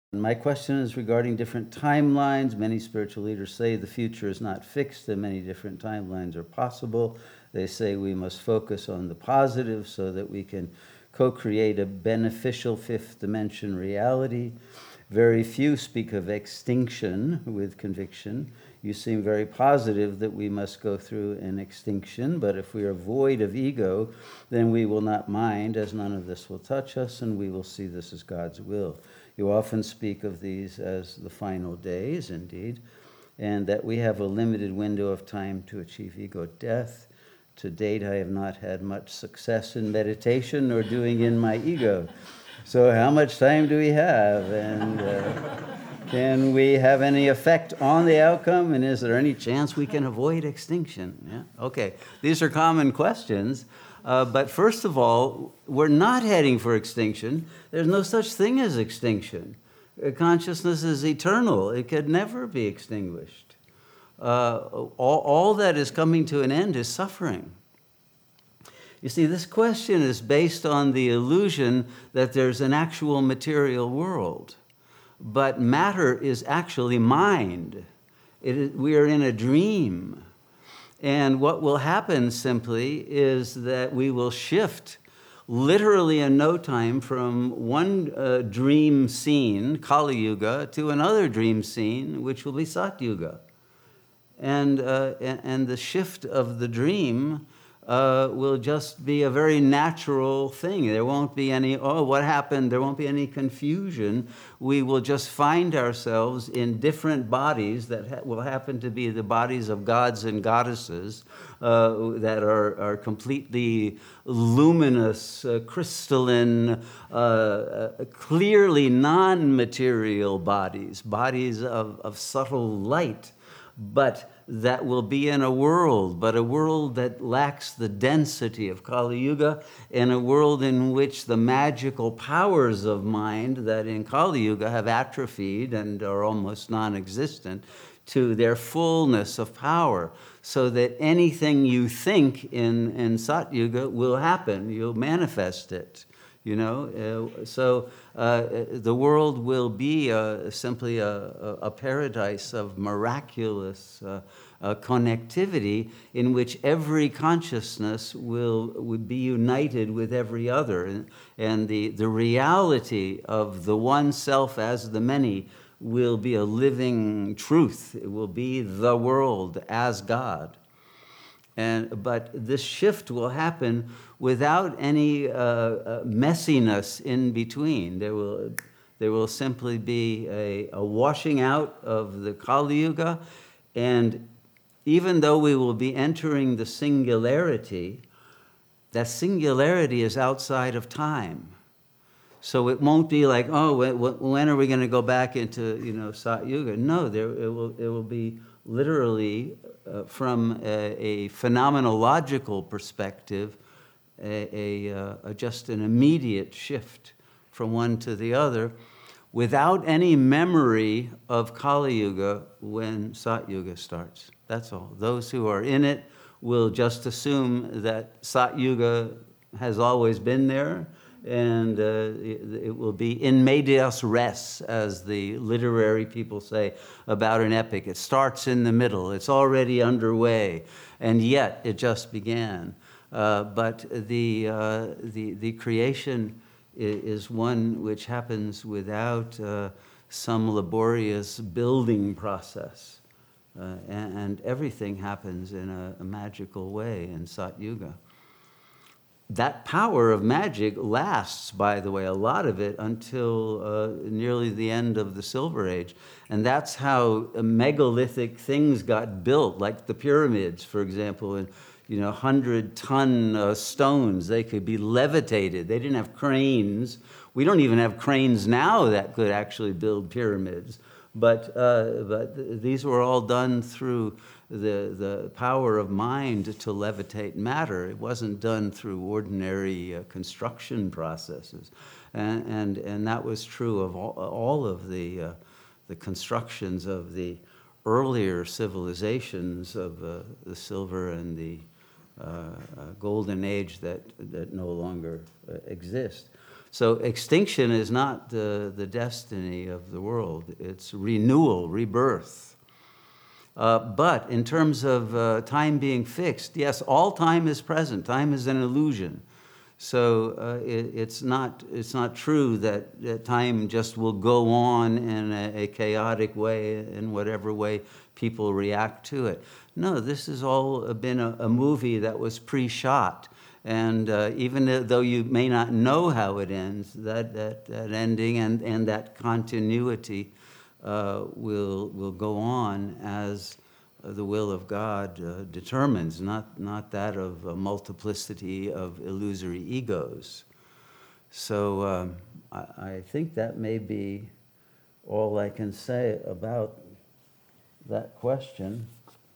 My question is regarding different timelines. Many spiritual leaders say the future is not fixed and many different timelines are possible. They say we must focus on the positive so that we can co-create a beneficial fifth dimension reality. Very few speak of extinction with conviction. You seem very positive that we must go through an extinction, but if we are void of ego, then we will not mind, as none of this will touch us, and we will see this as God's will. You often speak of these as the final days, indeed, and that we have a limited window of time to achieve ego death. To date, I have not had much success in meditation or doing in my ego. So how much time do we have? And can we have any effect on the outcome? And is there any chance we can avoid extinction? Yeah? Okay, these are common questions. But first of all, we're not heading for extinction. There's no such thing as extinction. Consciousness is eternal. It could never be extinguished. All that is coming to an end is suffering. You see, this question is based on the illusion that there's an actual material world. But matter is actually mind. We are in a dream. And what will happen simply is that we will shift literally in no time from one dream scene, Kali Yuga, to another dream scene, which will be Sat Yuga. And the shift of the dream will just be a very natural thing. There won't be any, what happened? There won't be any confusion. We will just find ourselves in different bodies that will happen to be the bodies of gods and goddesses that are completely luminous, crystalline, clearly non-material bodies of subtle light, but that will be in a world, but a world that lacks the density of Kali Yuga, and a world in which the magical powers of mind that in Kali Yuga have atrophied and are almost non-existent to their fullness of power, so that anything you think in Sat Yuga will happen. You'll manifest it. So the world will be simply a paradise of miraculous connectivity in which every consciousness would be united with every other. And the reality of the one self as the many will be a living truth. It will be the world as God. But this shift will happen without any messiness in between. There will simply be a washing out of the Kali Yuga, and even though we will be entering the singularity, that singularity is outside of time. So it won't be like, when are we going to go back into Sat Yuga? No, it will be literally from a phenomenological perspective, just an immediate shift from one to the other, without any memory of Kali Yuga when Sat Yuga starts. That's all. Those who are in it will just assume that Sat Yuga has always been there, and it will be in medias res, as the literary people say about an epic. It starts in the middle. It's already underway, and yet it just began. But the creation is one which happens without some laborious building process, and everything happens in a magical way in Sat Yuga. That power of magic lasts, by the way, a lot of it, until nearly the end of the Silver Age. And that's how megalithic things got built, like the pyramids, for example, and 100-ton stones. They could be levitated. They didn't have cranes. We don't even have cranes now that could actually build pyramids. But these were all done through the power of mind to levitate matter. It wasn't done through ordinary construction processes. And that was true of all of the constructions of the earlier civilizations of the Silver and the Golden Age that no longer exist. So extinction is not the destiny of the world. It's renewal, rebirth. But in terms of time being fixed, yes, all time is present. Time is an illusion. So it's not true that time just will go on in a chaotic way, in whatever way people react to it. No, this has all been a movie that was pre-shot. And even though you may not know how it ends, that ending and that continuity will go on as the will of God determines, not that of a multiplicity of illusory egos. So I think that may be all I can say about that question.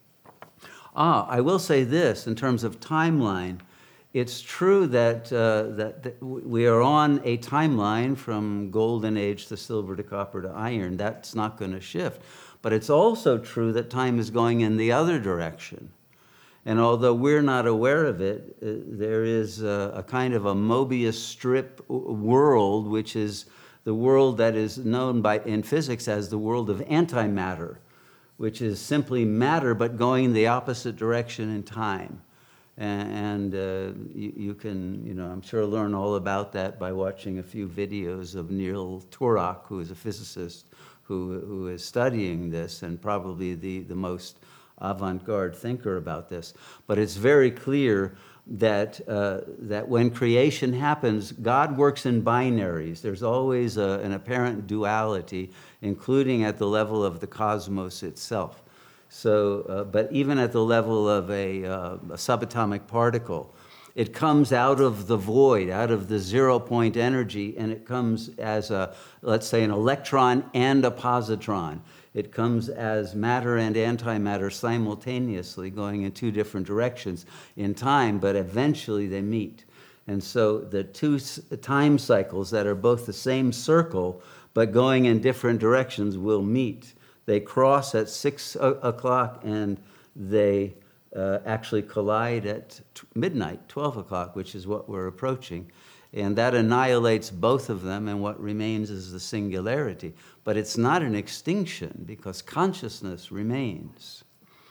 I will say this in terms of timeline. It's true that we are on a timeline from golden age to silver to copper to iron. That's not going to shift. But it's also true that time is going in the other direction. And although we're not aware of it, there is a kind of a Mobius strip world, which is the world that is known in physics as the world of antimatter, which is simply matter but going in the opposite direction in time. And you can, I'm sure, learn all about that by watching a few videos of Neil Turok, who is a physicist who is studying this and probably the most avant-garde thinker about this. But it's very clear that when creation happens, God works in binaries. There's always an apparent duality, including at the level of the cosmos itself. So, but even at the level of a subatomic particle, it comes out of the void, out of the zero-point energy, and it comes as let's say, an electron and a positron. It comes as matter and antimatter simultaneously, going in two different directions in time, but eventually they meet. And so the two time cycles that are both the same circle, but going in different directions, will meet. They cross at 6 o'clock, and they actually collide at midnight, 12 o'clock, which is what we're approaching. And that annihilates both of them, and what remains is the singularity. But it's not an extinction, because consciousness remains.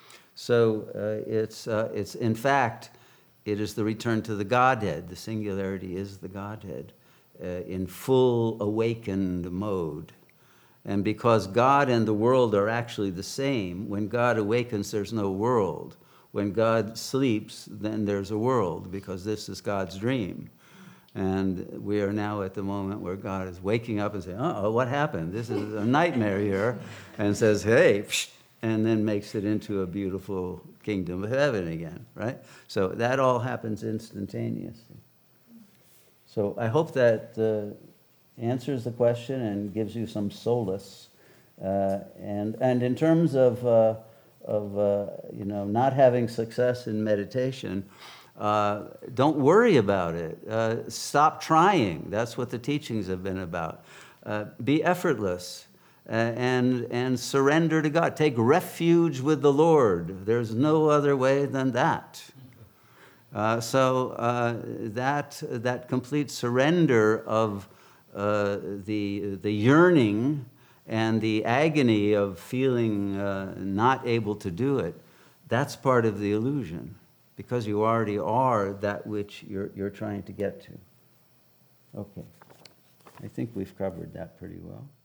So it's in fact, it is the return to the Godhead. The singularity is the Godhead in full awakened mode. And because God and the world are actually the same, when God awakens, there's no world. When God sleeps, then there's a world, because this is God's dream. And we are now at the moment where God is waking up and saying, uh-oh, what happened? This is a nightmare here. And says, hey, psh, and then makes it into a beautiful kingdom of heaven again, right? So that all happens instantaneously. So I hope that answers the question and gives you some solace. And in terms of not having success in meditation, don't worry about it. Stop trying. That's what the teachings have been about. Be effortless and surrender to God. Take refuge with the Lord. There's no other way than that. So that complete surrender of the yearning and the agony of feeling not able to do it, that's part of the illusion, because you already are that which you're trying to get to. Okay. I think we've covered that pretty well.